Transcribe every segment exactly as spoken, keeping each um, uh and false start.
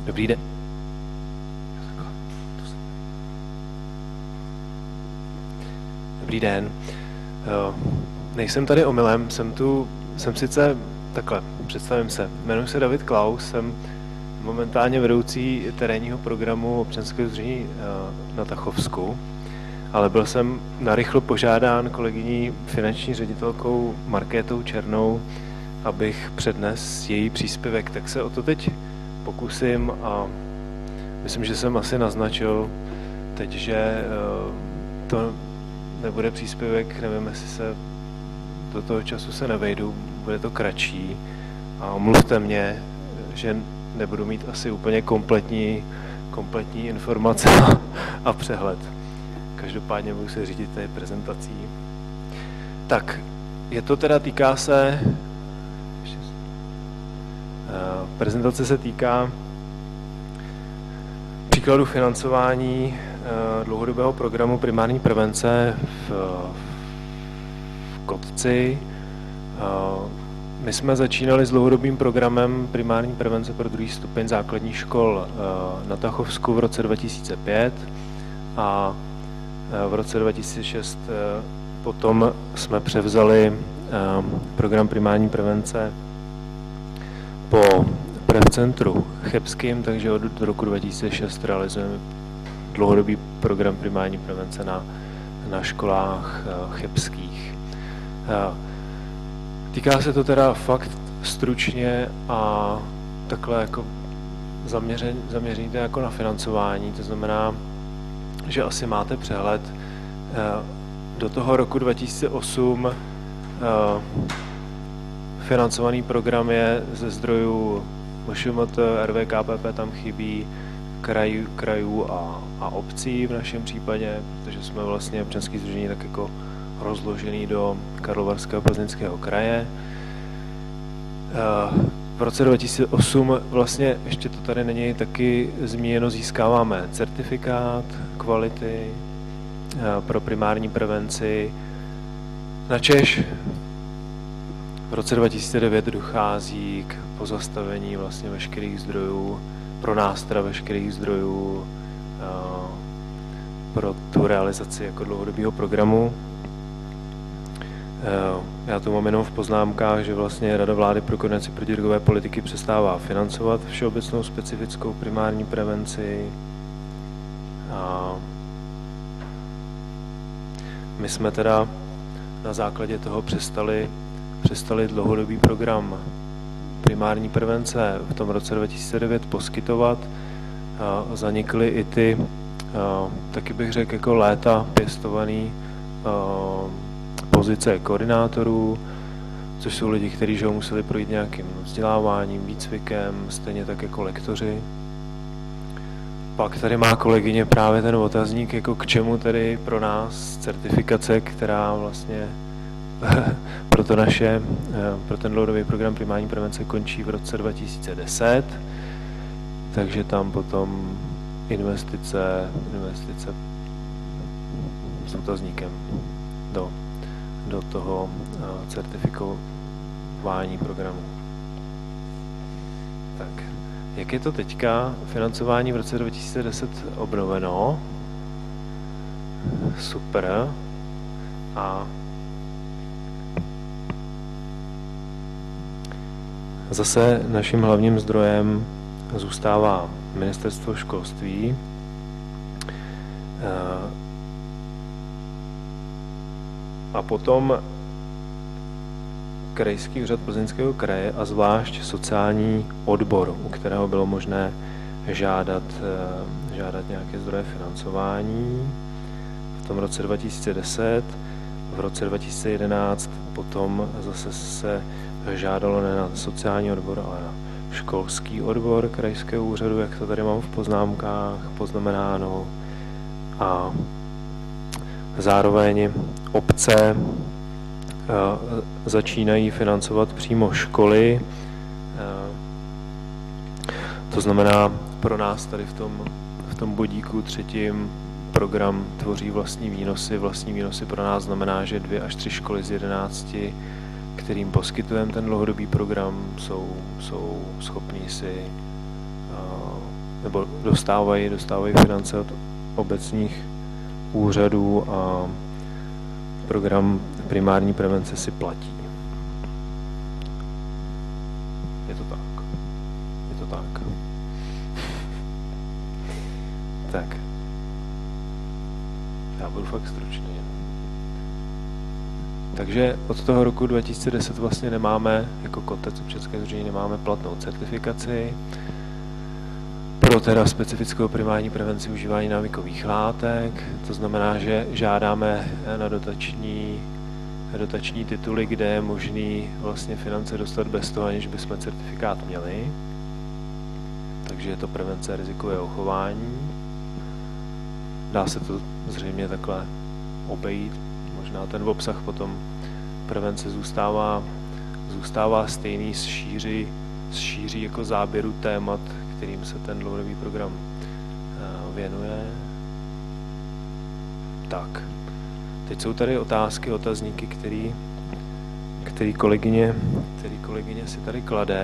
Dobrý den. Dobrý den. Nejsem tady omylem, jsem tu, jsem sice, takhle, představím se, jmenuji se David Klaus, jsem momentálně vedoucí terénního programu občanského sdružení na Tachovsku, ale byl jsem narychlo požádán kolegyní finanční ředitelkou Markétou Černou, abych přednesl její příspěvek, tak se o to teď pokusím a myslím, že jsem asi naznačil teď, že to nebude příspěvek, nevím, jestli se do toho času se nevejdu, bude to kratší a omluvte mě, že nebudu mít asi úplně kompletní, kompletní informace a přehled. Každopádně budu se řídit té prezentací. Tak, je to teda, týká se, prezentace se týká příkladu financování dlouhodobého programu primární prevence v, v Kotci. My jsme začínali s dlouhodobým programem primární prevence pro druhý stupeň základních škol na Tachovsku v roce dva tisíce pět a v roce dva tisíce šest potom jsme převzali program primární prevence po Prevcentru chebským, takže od roku dva tisíce šest realizujeme dlouhodobý program primární prevence na, na školách chebských. Týká se to teda fakt stručně a takhle jako zaměření, zaměření to jako na financování, to znamená, že asi máte přehled. Do toho roku dva tisíce osm financovaný program je ze zdrojů M Š M T, R V K P P tam chybí, krajů, krajů a, a obcí v našem případě, protože jsme vlastně občanský sdružení tak jako rozložený do Karlovarského a Plzeňského kraje. V roce dva tisíce osm vlastně, ještě to tady není taky zmíněno, získáváme certifikát kvality pro primární prevenci. Načež v roce dva tisíce devět dochází k pozastavení vlastně veškerých zdrojů, pro nás teda veškerých zdrojů pro tu realizaci jako dlouhodobého programu. Já to mám jenom v poznámkách, že vlastně Rada vlády pro koordinaci protidrogové politiky přestává financovat všeobecnou specifickou primární prevenci. A my jsme teda na základě toho přestali, přestali dlouhodobý program primární prevence v tom roce dva tisíce devět poskytovat. A zanikly i ty, a, taky bych řekl, jako léta pěstovaný a, pozice koordinátorů, což jsou lidi, kteří že museli projít nějakým vzděláváním, výcvikem, stejně tak jako lektoři. Pak tady má kolegyně právě ten otazník, jako k čemu tedy pro nás certifikace, která vlastně pro to naše, pro ten dlouhodobý program primární prevence končí v roce dva tisíce deset, takže tam potom investice, investice s otazníkem do do toho certifikování programu. Tak, jak je to teďka? Financování v roce dva tisíce deset obnoveno. Super. A zase naším hlavním zdrojem zůstává Ministerstvo školství. A potom Krajský úřad Plzeňského kraje a zvlášť sociální odbor, u kterého bylo možné žádat, žádat nějaké zdroje financování. V tom roce dva tisíce deset, v roce dva tisíce jedenáct potom zase se žádalo ne na sociální odbor, ale na školský odbor Krajského úřadu, jak to tady mám v poznámkách poznamenáno. A zároveň obce začínají financovat přímo školy. To znamená, pro nás tady v tom, v tom bodíku třetím program tvoří vlastní výnosy. Vlastní výnosy pro nás znamená, že dvě až tři školy z jedenácti, kterým poskytujeme ten dlouhodobý program, jsou, jsou schopní si nebo dostávají, dostávají finance od obecních úřadů a program primární prevence si platí. Je to tak. Je to tak. Tak. Já budu fakt stručný. Takže od toho roku dva tisíce deset vlastně nemáme, jako Kontec občanské sdružení, nemáme platnou certifikaci pro teda specifickou primární prevenci užívání návykových látek. To znamená, že žádáme na dotační, dotační tituly, kde je možný vlastně finance dostat bez toho, aniž bychom certifikát měli. Takže je to prevence rizikového chování. Dá se to zřejmě takhle obejít. Možná ten obsah potom prevence zůstává, zůstává stejný s šíří, s šíří jako záběru témat, kterým se ten dlouhodobý program věnuje. Tak, teď jsou tady otázky, otazníky, který, který, kolegyně, který kolegyně si tady klade.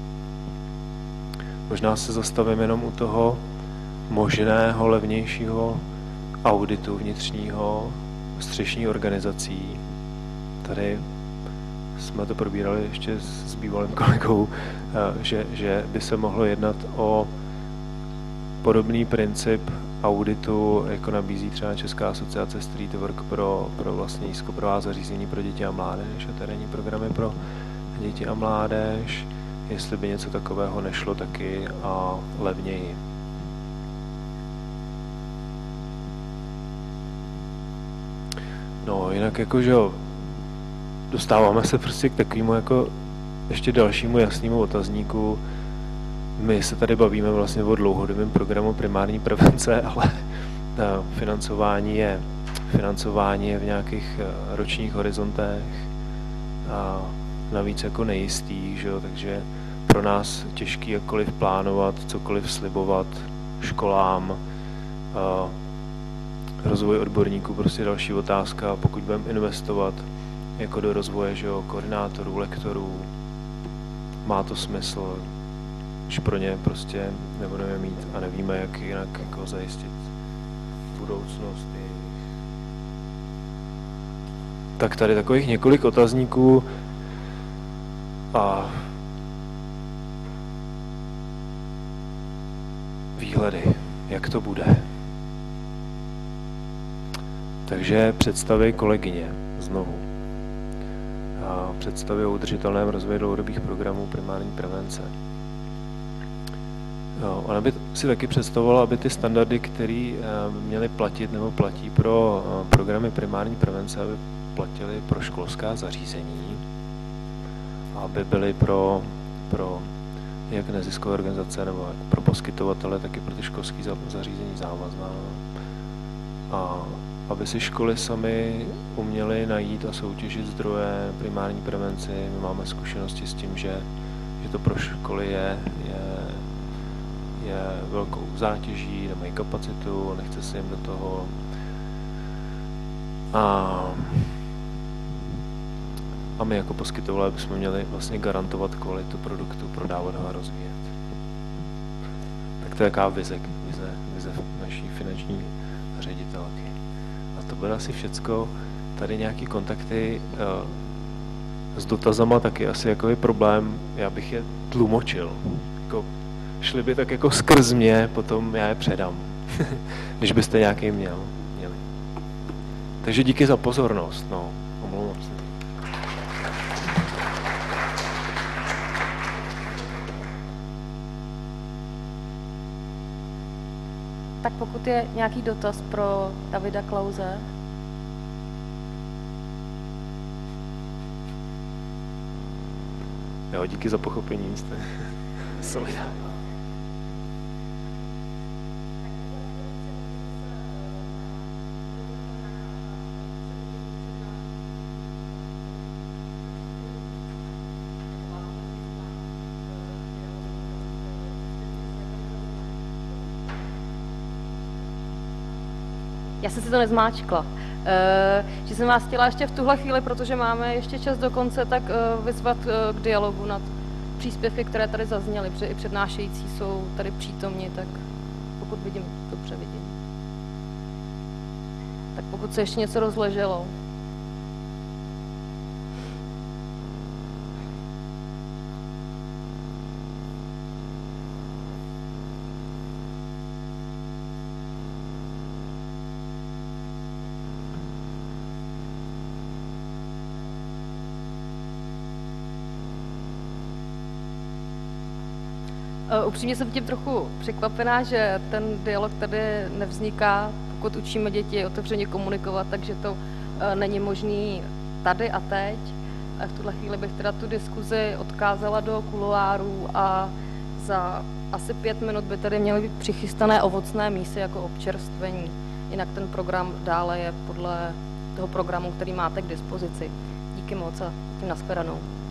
Možná se zastavím jenom u toho možného levnějšího auditu vnitřního střešní organizací. Tady jsme to probírali ještě s bývalým kolegou, že, že by se mohlo jednat o podobný princip auditu, jako nabízí třeba Česká asociace Streetwork pro, pro vlastně nízkoprovázové zařízení pro děti a mládež a terénní programy pro děti a mládež, jestli by něco takového nešlo taky a levněji. No, jinak jako, že jo, dostáváme se prostě k takovému jako ještě dalšímu jasnému otazníku. My se tady bavíme vlastně o dlouhodobém programu primární prevence, ale financování je, financování je v nějakých ročních horizontech a navíc jako nejistý, že jo, takže pro nás těžký jakkoliv plánovat, cokoliv slibovat školám, rozvoj odborníků, prostě další otázka, pokud budeme investovat jako do rozvoje, že jo, koordinátorů, lektorů, má to smysl, když pro ně prostě nebudeme mít a nevíme, jak jinak jako zajistit budoucnost. Tak tady takových několik otazníků a výhledy, jak to bude. Takže představy kolegyně znovu. A představy o udržitelném rozvoji dlouhodobých programů primární prevence. No, ona by si taky představovala, aby ty standardy, které měly platit nebo platí pro programy primární prevence, aby platily pro školská zařízení, aby byly pro, pro jak neziskové organizace nebo pro poskytovatele, tak i pro ty školské zařízení závazná. A aby si školy sami uměly najít a soutěžit zdroje primární prevenci. My máme zkušenosti s tím, že, že to pro školy je, je, je velkou zátěží, nemají kapacitu, nechce se jim do toho. A, a my jako poskytovatelé bychom měli vlastně garantovat kvalitu produktu, prodávat ho a rozvíjet. Tak to je jaká vize, vize, vize naší finanční ředitelky. To bude asi všecko. Tady nějaký kontakty uh, s dotazama taky asi jako je problém. Já bych je tlumočil. Jako, šli by tak jako skrz mě, potom já je předám. Když byste nějaký měl. Měli. Takže díky za pozornost. No, omlouvám se. Tak pokud je nějaký dotaz pro Davida Klause. Jo, díky za pochopení, jste solidární. Já jsem si to nezmáčkla. E, že jsem vás chtěla ještě v tuhle chvíli, protože máme ještě čas do konce, tak e, vyzvat e, k dialogu nad příspěvky, které tady zazněly, protože i přednášející jsou tady přítomni, tak pokud vidím, dobře vidím. Tak pokud se ještě něco rozleželo. Upřímně jsem tím trochu překvapená, že ten dialog tady nevzniká, pokud učíme děti otevřeně komunikovat, takže to není možný tady a teď. A v tuhle chvíli bych teda tu diskuzi odkázala do kuloárů a za asi pět minut by tady měly být přichystané ovocné mísy jako občerstvení. Jinak ten program dále je podle toho programu, který máte k dispozici. Díky moc a tím nashledanou.